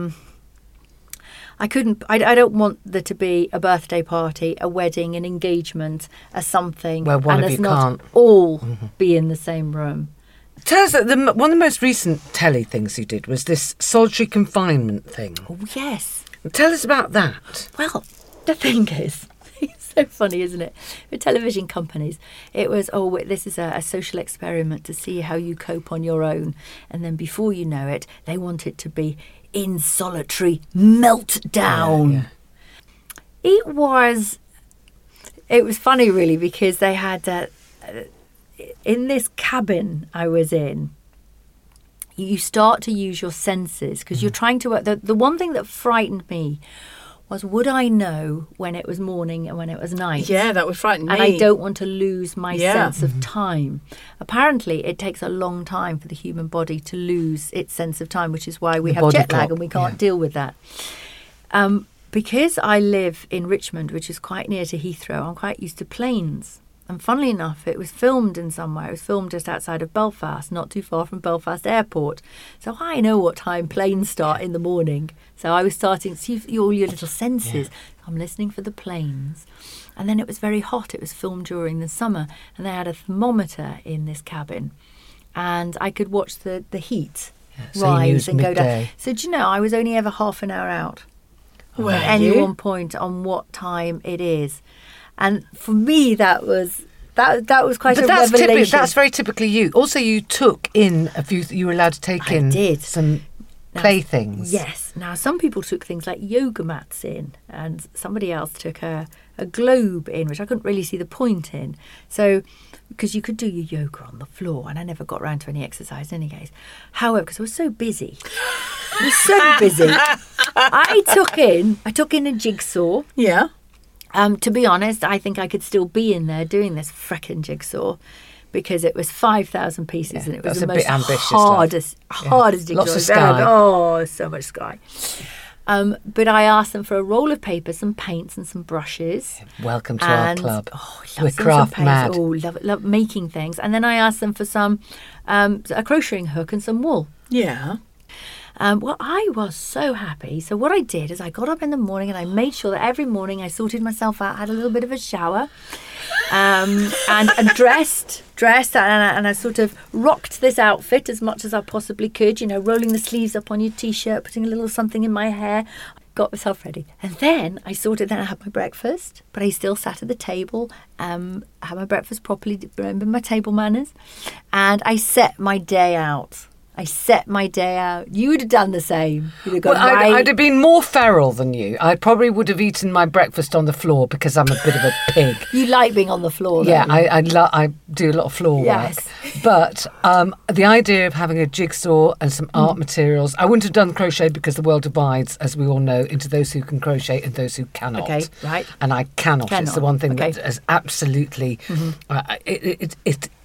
I don't want there to be a birthday party, a wedding, an engagement, a something, Where one and of us you not can't. all be in the same room. Tell us that one of the most recent telly things you did was this solitary confinement thing. Oh, yes. Tell us about that. Well, the thing is, it's so funny, isn't it? With television companies, it was, this is a social experiment to see how you cope on your own. And then before you know it, they want it to be in solitary meltdown. Yeah. It was funny, really, because they had, in this cabin I was in, you start to use your senses because you're trying to work. The one thing that frightened me was, would I know when it was morning and when it was night? Yeah, that would frighten me. And I don't want to lose my Yeah. sense of time. Apparently, it takes a long time for the human body to lose its sense of time, which is why we The have body jet lag clock, and we can't yeah. deal with that. Because I live in Richmond, which is quite near to Heathrow, I'm quite used to planes. And funnily enough, it was filmed in somewhere. It was filmed just outside of Belfast, not too far from Belfast Airport. So I know what time planes start in the morning. So I was starting to see all your little senses. I'm listening for the planes. And then it was very hot. It was filmed during the summer. And they had a thermometer in this cabin. And I could watch the heat so you rise used and go down. midday. So do you know, I was only ever half an hour out Were at any you? one point on what time it is. And for me, that was quite a revelation. That's very typically you. Also, you took in a few. You were allowed to take I in did. some playthings. Yes. Now, some people took things like yoga mats in, and somebody else took a globe in, which I couldn't really see the point in. So, because you could do your yoga on the floor, and I never got around to any exercise in any case. However, because I was so busy, I took in a jigsaw. Yeah. To be honest, I think I could still be in there doing this frickin' jigsaw because it was 5,000 pieces and it was that's the a most bit ambitious, like. hardest jigsaw. Lots of I've ever sky. done. Oh, so much sky. But I asked them for a roll of paper, some paints and some brushes. Welcome to And- our club. Oh, I We're love some craft paints. mad. Oh, love making things. And then I asked them for some a crocheting hook and some wool. Yeah. Well, I was so happy. So what I did is I got up in the morning and I made sure that every morning I sorted myself out, had a little bit of a shower, and dressed, and I sort of rocked this outfit as much as I possibly could. You know, rolling the sleeves up on your t-shirt, putting a little something in my hair. Got myself ready, and then I I had my breakfast, but I still sat at the table, had my breakfast properly, remember my table manners, and I set my day out. You would have done the same. You'd have gone, Well, right. I'd have been more feral than you. I probably would have eaten my breakfast on the floor because I'm a bit of a pig. You like being on the floor, though. Yeah, I do a lot of floor Yes. work. But the idea of having a jigsaw and some art materials, I wouldn't have done crochet because the world divides, as we all know, into those who can crochet and those who cannot. Okay, right. And I cannot. It's the Cannot, one thing okay. that is absolutely...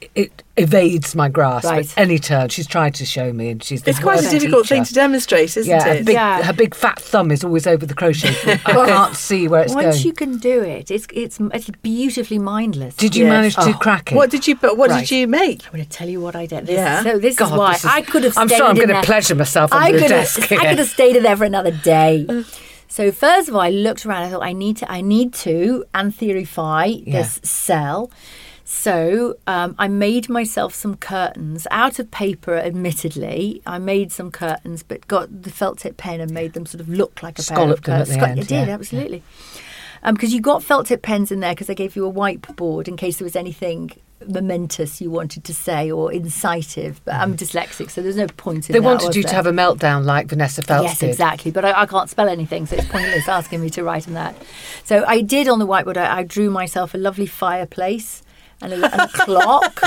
it evades my grasp Right. at any turn. She's tried to show me, and she's the It's quite a worst difficult teacher. thing to demonstrate, isn't Yeah, it? her big fat thumb is always over the crochet hook. I can't see where it's Once going. you can do it, it's beautifully mindless. Did you Yes. manage to crack it? What did you Right. did you make? I'm going to tell you what I did. Yeah. So this God, is why this is- I could have. I'm stayed sure I'm in gonna there. pleasure myself I under the could have- desk I here. could have stayed in there for another day. So first of all, I looked around. I thought I need to antherify this cell. So I made myself some curtains out of paper. Admittedly, I made some curtains, but got the felt tip pen and made them sort of look like a pair of Scalloped them at curtains. the end, It did, yeah. absolutely. Because you got felt tip pens in there because I gave you a whiteboard in case there was anything momentous you wanted to say or incisive. But I'm dyslexic, so there's no point in They that, wanted was you to there? have a meltdown like Vanessa Feltz Yes, did. exactly. But I can't spell anything, so it's pointless asking me to write on that. So I did on the whiteboard, I drew myself a lovely fireplace and a clock.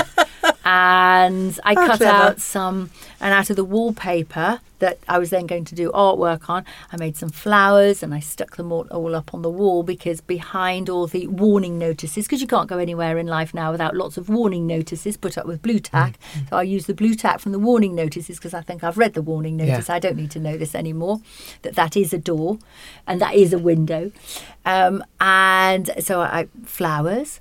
And I cut clever. out some, and out of the wallpaper that I was then going to do artwork on, I made some flowers and I stuck them all up on the wall, because behind all the warning notices, because you can't go anywhere in life now without lots of warning notices put up with blue tack. So I used the blue tack from the warning notices because I think I've read the warning notice. Yeah. I don't need to know this anymore, that is a door and that is a window. And so flowers.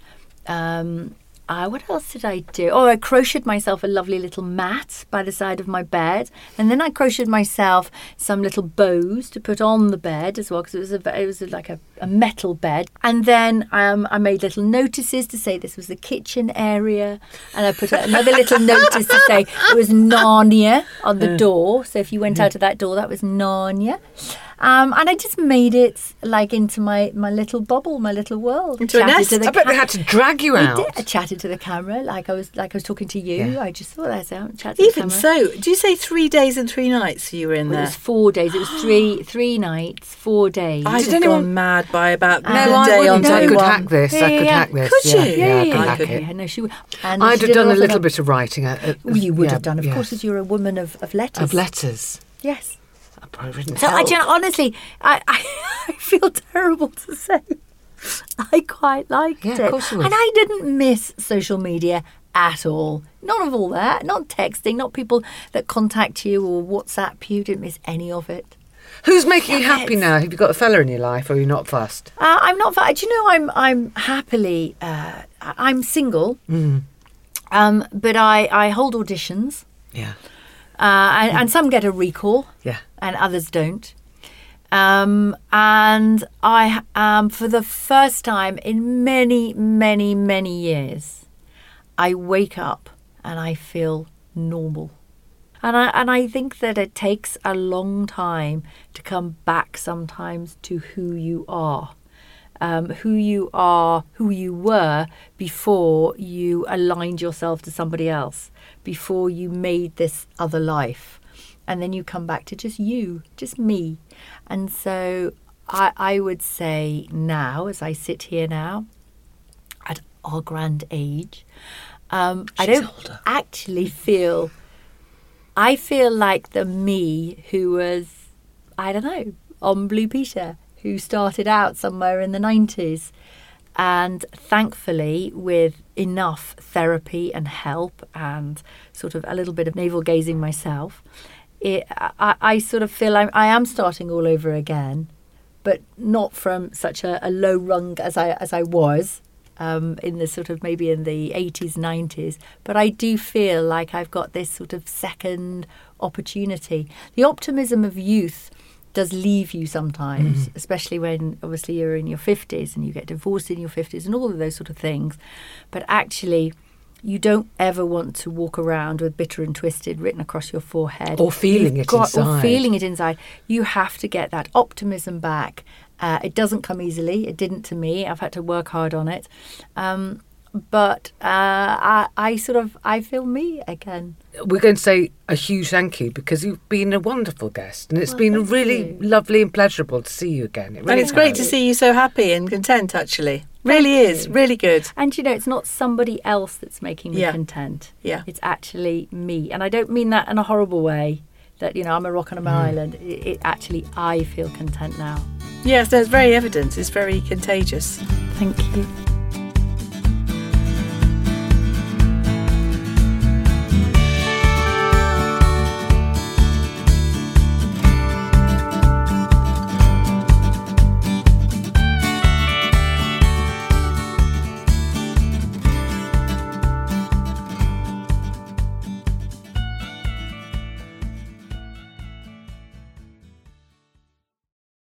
What else did I do? Oh, I crocheted myself a lovely little mat by the side of my bed, and then I crocheted myself some little bows to put on the bed as well, because it was like a metal bed. And then I made little notices to say this was the kitchen area, and I put another little notice to say it was Narnia on the door. So if you went out of that door, that was Narnia. And I just made it like into my little bubble, my little world. Into a Chatted nest. to the I bet they had to drag you I out. did. I chatted to the camera like I was talking to you. Yeah. I just thought that's out. Chat to the Even camera. so, do you say 3 days and 3 nights you were in Well, it there? was 4 days. It was three nights, 4 days. I'd Did have anyone- gone mad by about No, I day on wouldn't. I day could one. hack this. I could hack this. Could you? Yeah, I could I hack could. it. Yeah, no, she would. And I'd she have did done a lot of little that. bit of writing. Well, you would yeah, have done, of yes. course, as you're a woman of letters. Of letters. Yes. I've probably written So hell. honestly, I feel terrible to say. I quite liked Yeah, it. of course you would. And I didn't miss social media at all. None of all that. Not texting, not people that contact you or WhatsApp you. Didn't miss any of it. Who's making you Damn happy it. now? Have you got a fella in your life, or are you not fussed? I'm not. Do you know? I'm happily. I'm single. But I hold auditions, Yeah. and some get a recall, Yeah. and others don't. And I am, for the first time in many, many, many years, I wake up and I feel normal. And I think that it takes a long time to come back sometimes to who you are. Who you were before you aligned yourself to somebody else, before you made this other life. And then you come back to just you, just me. And so I would say now, as I sit here now, at our grand age, I don't older. actually feel... I feel like the me who was, I don't know, on Blue Peter, who started out somewhere in the 90s. And thankfully, with enough therapy and help and sort of a little bit of navel gazing myself, I sort of feel I am starting all over again, but not from such a low rung as I was. In the sort of maybe in the 80s, 90s. But I do feel like I've got this sort of second opportunity. The optimism of youth does leave you sometimes, especially when obviously you're in your 50s and you get divorced in your 50s and all of those sort of things. But actually, you don't ever want to walk around with bitter and twisted written across your forehead. Or feeling it inside. Or feeling it inside. You have to get that optimism back. It doesn't come easily. It didn't to me. I've had to work hard on it. But I feel me again. We're going to say a huge thank you, because you've been a wonderful guest, and it's been thank really you. lovely and pleasurable to see you again. It And really it's great has. to see you so happy and content, actually. Really is. Really good. And, you know, it's not somebody else that's making me Yeah. content. Yeah. It's actually me. And I don't mean that in a horrible way, that, you know, I'm a rock on an island. It actually, I feel content now. Yes, that's very evident. It's very contagious. Thank you.